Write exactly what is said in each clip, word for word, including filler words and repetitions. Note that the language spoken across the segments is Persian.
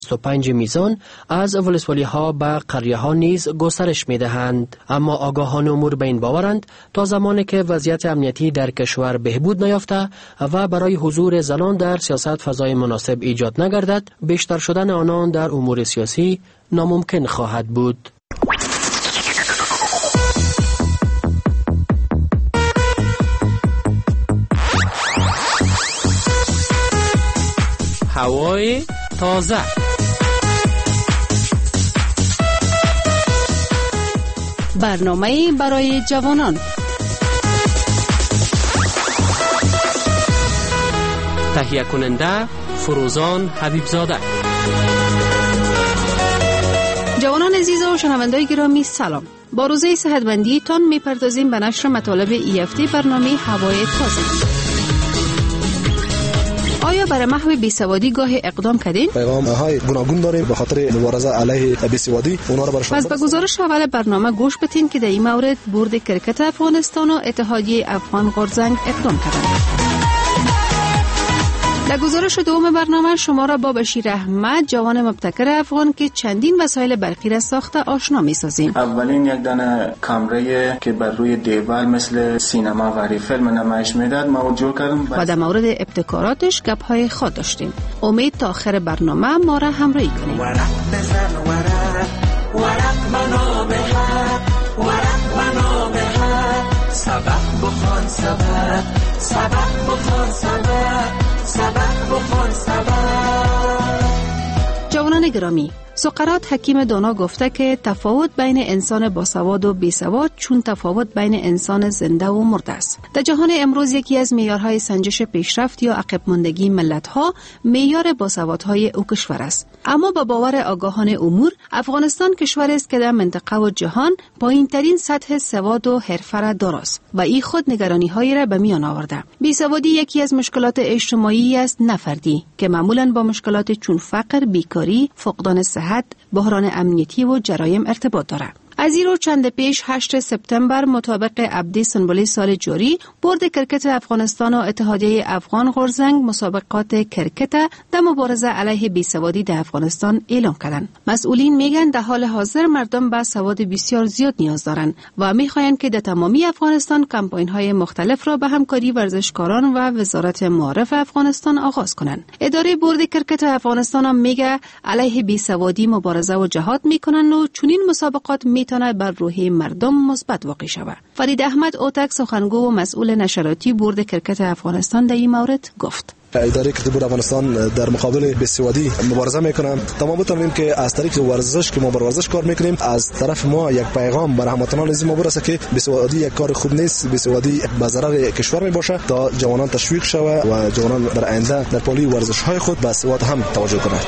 بیست و پنج میزان از ولسوالی ها به قریه ها نیز گسترش می دهند. اما آگاهان امور به این باورند تا زمانی که وضعیت امنیتی در کشور بهبود نیافته و برای حضور زنان در سیاست فضای مناسب ایجاد نگردد، بیشتر شدن آنان در امور سیاسی ناممکن خواهد بود. هوای تازه. برنامه برای جوانان. تهیه کننده فروزان حبیبزاده. جوانان عزیز و شنوندگان گرامی سلام. با روزه صحتمندی تان میپردازیم به نشر مطالب ای هفته برنامه هوای تازه. آیا برای محو بیسوادی گاه اقدام کردین؟ پیغام های گوناگون داریم به خاطر مبارزه علیه بیسوادی. اونا رو برشان پس به گزارش اول برنامه گوش بدین که در این مورد بورد کرکت افغانستان و اتحادیه افغان غورزنگ اقدام کردند. در گزارش دوم برنامه شما را با بشیر احمد، جوان مبتکر افغان که چندین وسایل برقی را ساخته آشنا می‌سازیم. اولین یک دانه کامره که بر روی دیوار مثل سینما و فیلم نمایش میداد ما جور کردم و در مورد ابتکاراتش گپ‌های خود داشتیم. امید تا آخر برنامه ما را همراهی کنید. ورق بزن ورق ورق منابه ورق منابه سبق بخوان سبق سبق بخوان سبق سبق بخوان سبق. جوانان گرامی، سقراط حکیم دانا گفته که تفاوت بین انسان باسواد و بیسواد چون تفاوت بین انسان زنده و مرده است. در جهان امروز یکی از معیارهای سنجش پیشرفت یا عقب ماندگی ملت‌ها معیار باسوادهای او کشور است. اما با باور آگاهان امور، افغانستان کشوری است که در منطقه و جهان پایین‌ترین سطح سواد و حرفه را دارد و این خود نگرانی‌هایی را به میان آورده. بیسوادی یکی از مشکلات اجتماعی است نه فردی که معمولاً با مشکلات چون فقر، بیکاری، فقدان صحت، بحران امنیتی و جرایم ارتباط دارد. از این رو چند پیش هشتم سپتامبر مطابق عبدی سنبولی سال جاری بورد کرکت افغانستان و اتحادیه افغان غورزنگ مسابقات کرکت در مبارزه علیه بیسوادی در افغانستان اعلام کردند. مسئولین میگن در حال حاضر مردم به سواد بسیار زیاد نیاز دارند و میخواهند که در تمامی افغانستان کمپاین های مختلف را به همکاری ورزشکاران و وزارت معارف افغانستان آغاز کنند. اداره بورد کرکت افغانستان هم میگه علیه بیسوادی مبارزه و جهاد میکنن و چنین مسابقات میتونه بر روحی مردم مثبت واقع شود. فرید احمد اوتک سخنگو و مسئول نشراتی بورد کرکت افغانستان در این مورد گفت: اداره کرکت بورد افغانستان در مقابل بیسوادی مبارزه میکنن. تمام میتونیم که از طریق ورزش که ما بر ورزش کار میکنیم از طرف ما یک پیغام بر هموطنان از ما برسه که بیسوادی یک کار خوب نیست، بیسوادی به ضرر کشور میباشه تا جوانان تشویق شوه و جوانان در آینده در پالی ورزش های خود به سواد هم توجه کنند.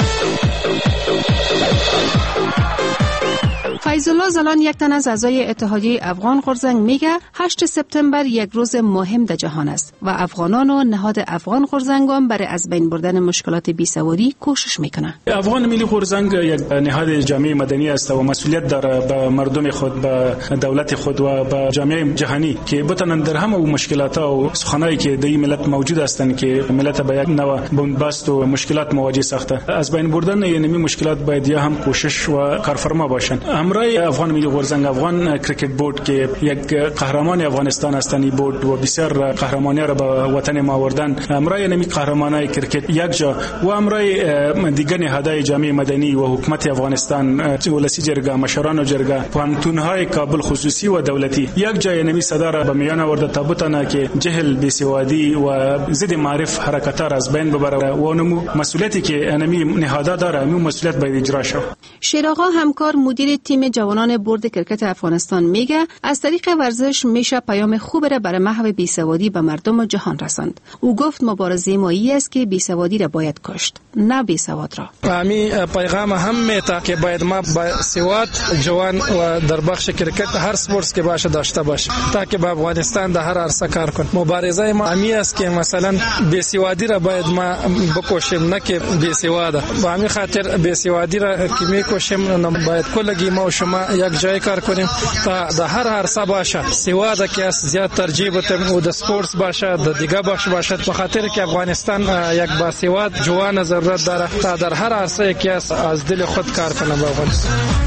فیض الله زلان یک تن از اعضای اتحادیه افغان غورزنگ میگه هشتم سپتامبر یک روز مهم در جهان است و افغانان و نهاد افغان غورزنگ هم برای از بین بردن مشکلات بیسوادی کوشش میکنه. افغان ملی غورزنگ یک نهاد جامعه مدنی است و مسئولیت داره به مردم خود، به دولت خود و به جامعه جهانی که بتونن در همه مشکلات و سخنایی که در این ملت موجود هستند که ملت به یک نوع بنبست و مشکلات مواجه ساخته، از بین بردن این مشکلات باید یا هم کوشش و کارفرما باشند. همراه افغان ملی غورزنگ افغان کرکت بورد که یک قهرمان افغانستان هستند، بورد و بسیار قهرمانی را به وطن ما آوردن، همراه نمی قهرمانای کرکت یک جا و همراه دیگر نهادهای جامعه مدنی و حکومت افغانستان، ولسی جرگه، مشران و جرگه، پانتونهای کابل خصوصی و دولتی یک جای نمی صدا را به میان آورده تا بتونه که جهل، بیسوادی و ضد معرف حرکت را از بین ببره و نمو مسئولیتی که انمی نهادها داره اون مسئولیت باید اجرا شه. شیراغا همکار مدیر تیم جوانان بورد کرکت افغانستان میگه از طریق ورزش میشه پیام خوب را برای محو بیسوادی به مردم و جهان رساند. او گفت مبارزه ما ای است که بیسوادی را باید کشت، نه بیسواد را. امی پیغام هم میته که باید ما با سواد جوان و در بخش کرکت هر سپورت که باشه داشته باشه تا که به افغانستان در هر عرصه کار کنه. مبارزه ما امی است که مثلا بیسوادی را باید ما بکشیم، نه که بیسواده. با همین خاطر بیسوادی را که میکشیم باید کلگی ما و شما ما یک جای کار کنیم تا در هر عرصه باشه. سواد که است زیاد ترجیح بدیم و د سپورتس باشه، د دیگه بخش باشه، به خاطر که افغانستان یک باسواد جوان ضرورت داره تا در هر عرصه که است از دل خود کار کنه به افغانستان.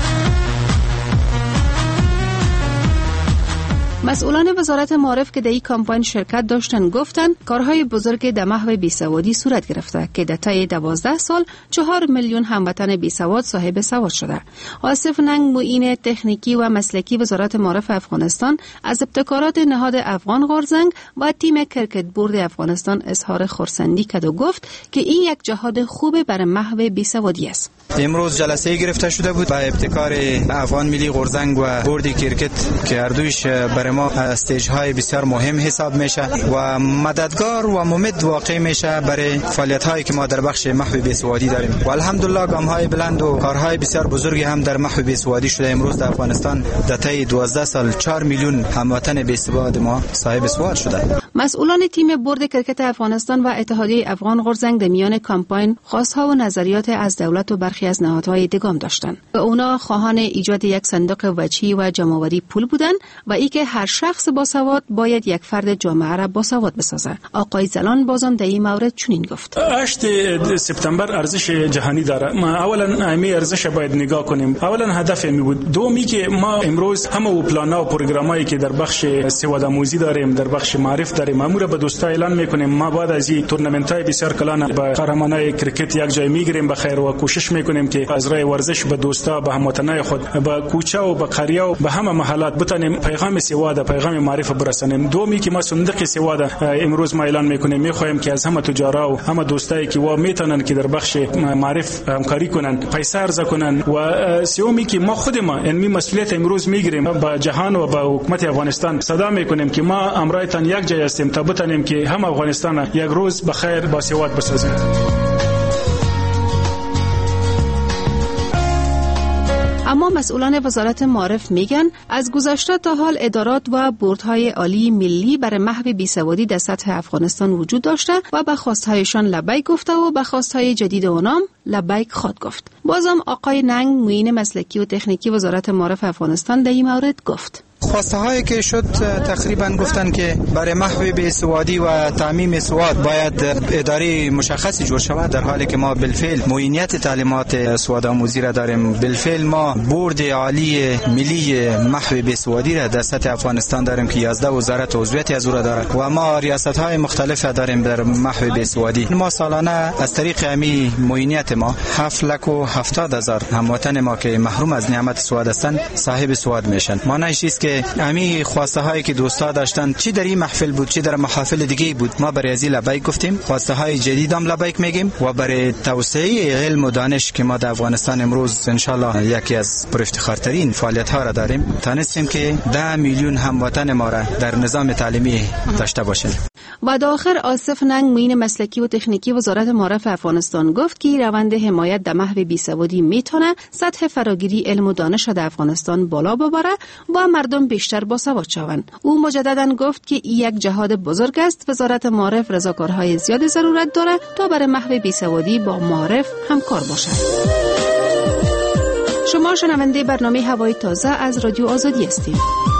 مسئولان وزارت معارف که در این کمپاین شرکت داشتن گفتن کارهای بزرگ در محو بیسوادی صورت گرفته که در طی دوازده سال چهار میلیون هموطن بیسواد صاحب سواد شده. آصف ننگ معین تکنیکی و مسلکی وزارت معارف افغانستان از ابتکارات نهاد افغان غورزنگ و تیم کرکت بورد افغانستان اظهار خرسندی کرد و گفت که این یک جهاد خوب برای محو بیسوادی است. امروز جلسه گرفته شده بود با ابتکار افغان ملی غورزنگ و بورد کرکت که هر دویش برای ما استیج های بسیار مهم حساب میشه و مددگار و ممد واقع میشه برای فعالیت هایی که ما در بخش محو بیسوادی داریم و الحمدلله گام های بلند و کارهای بسیار بزرگی هم در محو بیسوادی شده. امروز در افغانستان در طی دوازده سال چهار میلیون هموطن بیسواد ما صاحب سواد شده. مسئولان تیم بورد کرکت افغانستان و اتحادیه افغان غورزنگ در میان کمپاین خواستها و نظریات از دولت و برخی از نهادهای دیگام داشتند. اونا خواهان ایجاد یک صندوق وجهی و جمع‌آوری پول بودند و ای که هر شخص با سواد باید یک فرد جامعه را با سواد بسازه. آقای زلان بازم در این مورد چنین گفت: هشت سپتامبر ارزش جهانی داره. ما اولا امی ارزش باید نگاه کنیم. اولا هدف می بود. دومی که ما امروز همه و پلانا و پروگرامایی که در بخش سواد آموزی داریم، در بخش معرف داریم، امور به دوستا اعلان میکنیم. ما بعد از این تورنمنت‌های بسیار کلان با قهرمانای کرکت یک جای میگیریم بخیر و کوشش میکنیم که از راه ورزش به دوستا، به هموطنای خود، به کوچه و به قریه و به همه محلات بتونیم پیغام سواد، پیغام معرف برسانیم. دومی که ما صندوق سواد امروز ما اعلان میکنیم، میخوایم که از همه تجارا و همه دوستایی که وا میتونن که در بخش معرف همکاری کنن پیسه عرضه کنن و سومی که ما خود ما این مسئولیت امروز میگیریم با جهان و با حکومت افغانستان صدا میکنیم که ما امرایتان یک جای هستیم تا بتونیم که همه افغانستان یک روز بخیر با سواد بسازیم. اما مسئولان وزارت معارف میگن از گذشته تا حال ادارات و بوردهای عالی ملی برای محو بیسوادی در سطح افغانستان وجود داشته و به خواستهایشان لبیک گفته و به خواستهای جدید اونام لبیک خواهد گفت. بازم آقای ننگ معین مسلکی و تکنیکی وزارت معارف افغانستان در این مورد گفت: خواسته هایی که شد تقریبا گفتن که برای محو بیسوادی و تعمیم سواد باید اداره مشخصی جور شود، در حالی که ما بالفعل معینیت تعلیمات سواد آموزی را داریم. بالفعل ما بورد عالی ملی محو بیسوادی را در سطح افغانستان داریم که یازده وزارت عضویتی از او را دارد و ما ریاست های مختلف داریم در محو بیسوادی. ما سالانه از طریق امی معینیت ما هفت لک و هفتاد هزار هموطن ما که محروم از نعمت سواد هستند صاحب سواد میشن. معنیش است که امی خواسته هایی که دوستا داشتن چی در این محفل بود چی در محافل دیگه بود، ما برای ازی لبیک گفتیم. خواسته های جدید هم لبیک میگیم و برای توسعه علم و دانش که ما در افغانستان امروز ان شاء الله یکی از پر افتخارترین فعالیت ها را داریم، تانستیم که ده میلیون هموطن ما را در نظام تعلیمی داشته باشیم. و در آخر آصف ننگ معین مسلکی و تکنیکی وزارت معارف افغانستان گفت که روند حمایت در محو بیسوادی میتونه سطح فراگیری علم و دانش در افغانستان بالا ببره و مردم بیشتر باسواد شوند. او مجددا گفت که این یک جهاد بزرگ است. وزارت معارف رضاکارهای زیاد ضرورت داره تا برای محو بیسوادی با معارف همکار باشد. شما شنونده برنامه هوای تازه از رادیو آزادی هستید.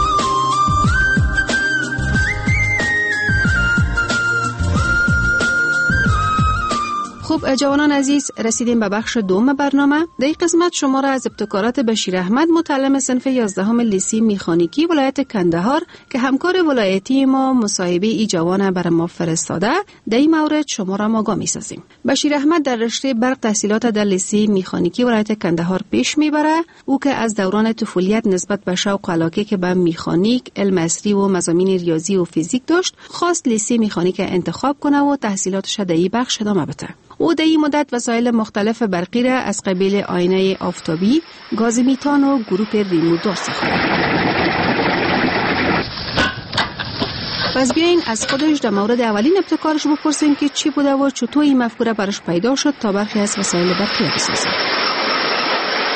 خب جوانان عزیز، رسیدیم به بخش دوم برنامه. در این قسمت شما را از ابتکارات بشیر احمد متعلم صنف یازدهم لیسه میخانیکی ولایت کندهار که همکار ولایتی ما مصاحبه ای جوان برای ما فرستاده، در این مورد شما را آگاه می‌سازیم. بشیر احمد در رشته برق تحصیلات در لیسه میخانیکی ولایت کندهار پیش میبره. او که از دوران طفولیت نسبت به شوق و علاقه که به میخانیک، علم عصری و مضامین ریاضی و فیزیک داشت، خواست لیسه میخانیک انتخاب کنه و تحصیلاتش در این بخش ادامه بده. او در این مدت وسایل مختلف برقی را از قبیل آینه آفتابی، گاز میتان و گروپ ریمودار ساخته. پس بیاین از خودش در مورد اولین ابتکارش بپرسیم که چی بوده و چطور این مفکوره برش پیدا شد تا برخی از وسایل برقی بسازه.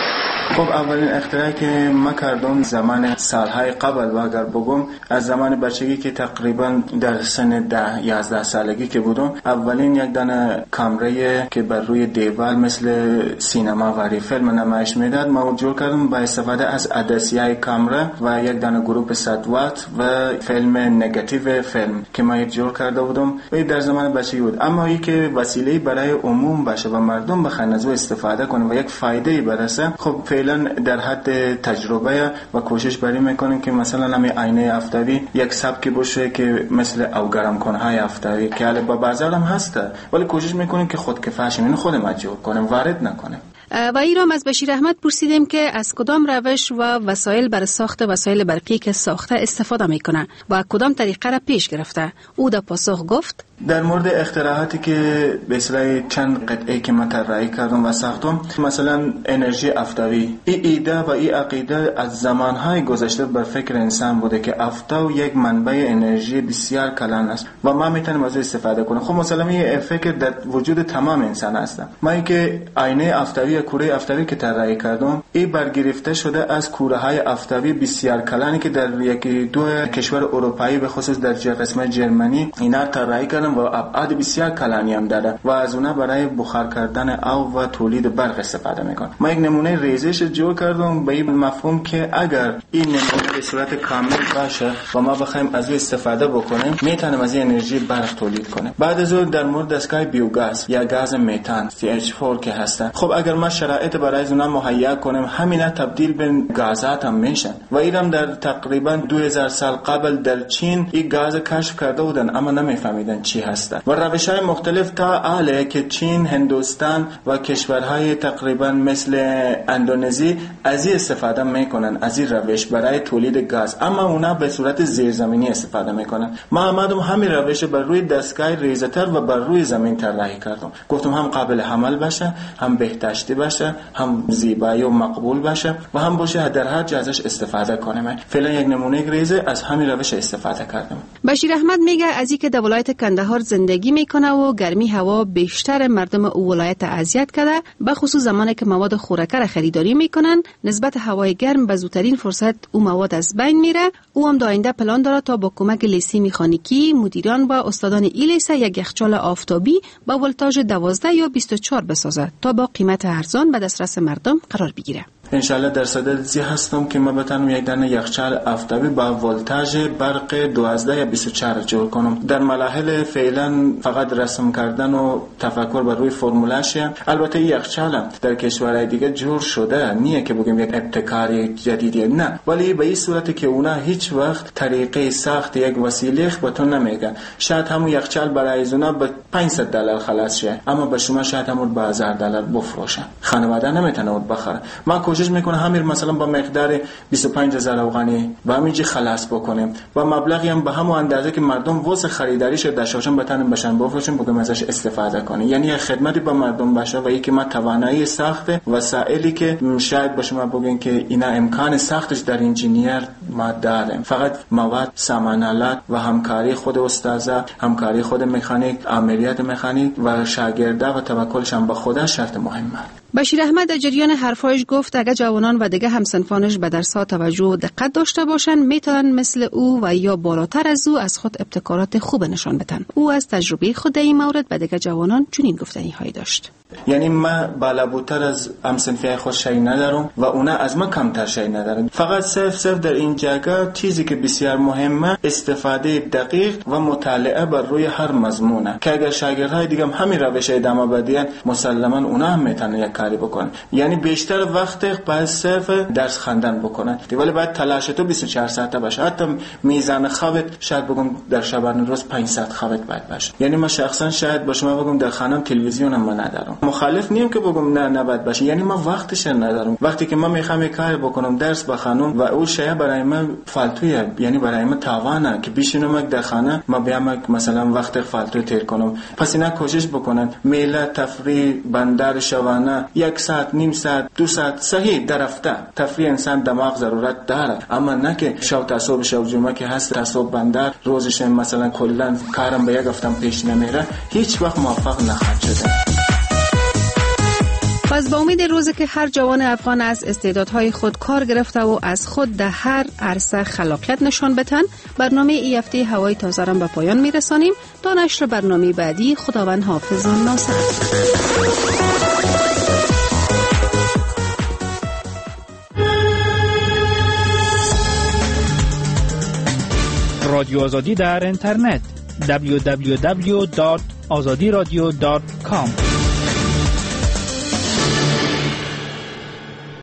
خب اولین اختراعی که ما کردم زمان سالهای قبل و اگر بگم از زمان بچگی که تقریبا در سن ده یازده سالگی که بودم، اولین یک دانه کامره که بر روی دیوار مثل سینما وری فیلم نمایش میداد ما جور کردم با استفاده از عدسیه کامره و یک دانه گروپ صد وات و فیلم نگاتیو فیلم که ما جور کرده بودم و در زمان بچگی بود. اما این که وسیله برای عموم باشه و مردم بخواهند از او استفاده کنن و یک فایده برسه، خب فعلا در حد تجربه و کوشش بری میکنیم که مثلا همین آینه آفتابی یک سبک باشه که مثل او گرم کنهای آفتابی که الان با بازار هم هسته، ولی کوشش میکنیم که خود کفایش اینو خودمون جور کنیم، وارد نکنیم. و ایرام از بشیر احمد پرسیدیم که از کدام روش و وسایل برای ساخت وسایل برقی که ساخته استفاده میکنه و کدام طریقه را پیش گرفته. او در پاسخ گفت در مورد اختراعاتی که به اصطلاح چند قطعه که من طراحی کردم و ساختم، مثلا انرژی آفتابی، این ایده و این عقیده از زمانهای گذشته بر فکر انسان بوده که آفتاب یک منبع انرژی بسیار کلان است و ما میتونیم از استفاده کنیم. خب مثلا این فکر در وجود تمام انسان است. ما اینکه آینه آفتابی کوره آفتابی که طراحی کردم، این برگرفته شده از کوره های آفتابی بسیار کلانی که در یکی دو کشور اروپایی به خصوص در قسمت جرمنی اینا طراحی کردن و ابعاد بسیار کلانی هم داره و از اونها برای بخار کردن آب و تولید برق استفاده میکنن. ما یک نمونه ریزش جور کردم به این مفهوم که اگر این نمونه به صورت کامل باشه و ما بخوایم از اون استفاده بکنیم، میتونیم از این انرژی برق تولید کنیم. بعد از اون در مورد دستگاه بیوگاز یا گاز متان سی اچ چهار که هست، خب اگر ما شرایط برای اونها مهیا کنیم، همینا تبدیل به گازات هم میشن و اینم در تقریبا دو هزار سال قبل در چین این گاز کشف کرده بودن اما نمیفهمیدن چی هست و روش‌های مختلف تا آله که چین، هندوستان و کشورهای تقریبا مثل اندونزی از این استفاده میکنن، از این روش برای تولید گاز، اما اونا به صورت زیرزمینی استفاده میکنن. ما آمدم همین روش بر روی دستگاه ریزتر و بر روی زمین طراحی کردم. گفتم هم قابل حمل باشه، هم بهداشتی باشه، هم زیبایی و مقبول باشه و هم باشه در هر جا ازش استفاده کنیم. فعلا یک نمونه ریزه از همین روش استفاده کردم. بشیر احمد میگه از اینکه در ولایت کندهار زندگی میکنه و گرمی هوا بیشتر مردم او ولایت اذیت کرده، به خصوص زمانی که مواد خوراکه را خریداری میکنن، نسبت هوای گرم به زودترین فرصت او مواد از بین میره. او هم داینده پلان داره تا با کمک لیسه مکانیکی مدیران و استادان ای لیسه یک یخچال آفتابی با ولتاژ دوازده یا بیست و چهار بسازه تا با قیمت ارزان به دسترس مردم قرار بگیره. انشالله در صدد زی هستم که ما بتونم یک دانه یخچال آفتابی با ولتاژ برق دوازده یا بیست و چهار جور کنم. در مراحل فعلا فقط رسم کردن و تفکر بر روی فرمولشه. البته یخچال در کشورهای دیگه جور شده، نیه که بگیم یک ابتکار جدیدیه، نه، ولی به این صورتی که اونا هیچ وقت طریقه ساخت یک وسیله بهتون نمیگن. شاید همون یخچال برای اونا به پانصد دلار خلاص شه، اما به شما شاید همون به هزار دلار بفروشه. خانواده نمیتونه اون بخره. ما کوشش میکنه همین مثلا با مقدار بیست و پنج هزار افغانی و همینجی خلاص بکنیم و مبلغی هم به همون اندازه که مردم واسه خریداریش داشتن بتونن بشن بفروشن، بگم ازش استفاده کنی. یعنی یه خدمتی به مردم باشه و یکی ما توانایی ساخت وسایلی که شاید به شما بگن که اینا امکان ساختش در انجینیر ما داریم، فقط مواد، سامانالات و همکاری خود استادا، همکاری خود مکانیک، عملیات مکانیک و شاگردا و توکلش هم به خدا شرط مهمه. بشیر احمد در جریان حرفایش گفت اگر جوانان و دیگه همسنفانش به درس‌ها توجه و دقت داشته باشن، میتونن مثل او و یا بالاتر از او از خود ابتکارات خوب نشان بدن. او از تجربه خود در این مورد به دیگه جوانان چنین گفتنی هایی داشت. یعنی ما بالاتر از همسنفی خود شی ندارم و اونا از ما کمتر شی ندارن. فقط صرف صرف در این جگه چیزی که بسیار مهمه استفاده دقیق و مطالعه بر روی هر مضمونه که اگر شاگردهای دیگه هم همین روش ادامه بدین، مسلما اونا هم میتونن یک کاری بکنن. یعنی بیشتر وقت باید صرف درس خواندن بکنن، ولی باید تلاش تو بیست و چهار ساعته باشه. حتی میزان خوابت شاید بگم در شبانه روز پنج ساعت خوابت باید باشه. یعنی ما شخصا شاید با شما بگم در خانم تلویزیون هم ندارم، مخالف نیم که بگم نه نباید باشه، یعنی ما وقتش ندارم. وقتی که من میخوام یک کار بکنم، درس بخونم و اون شیء برای من فالتویه، یعنی برای من تاوانه که بشینم در خانه ما بیام مثلا وقت فالتو تیر کنم. پس اینا کوشش بکنن میله تفریح بندر شوانه یک ساعت، نیم ساعت، دو ساعت صحیح در هفته تفریح انسان دماغ ضرورت داره، اما نه که شب تا صبح شب جمعه که هست تا صبح بندر روزش مثلا کلا کارم به یک هفته پیش نمیره، هیچ وقت موفق نخواهد شده. پس با امید روزی که هر جوان افغان از استعدادهای خود کار گرفته و از خود در هر عرصه خلاقیت نشان بتن، برنامه ای هفته هوای تازه را به پایان میرسانیم. تا نشر برنامه بعدی، خداوند حافظ و ناصر. رادیو آزادی در اینترنت دبلیو دبلیو دبلیو دات آزادی رادیو دات کام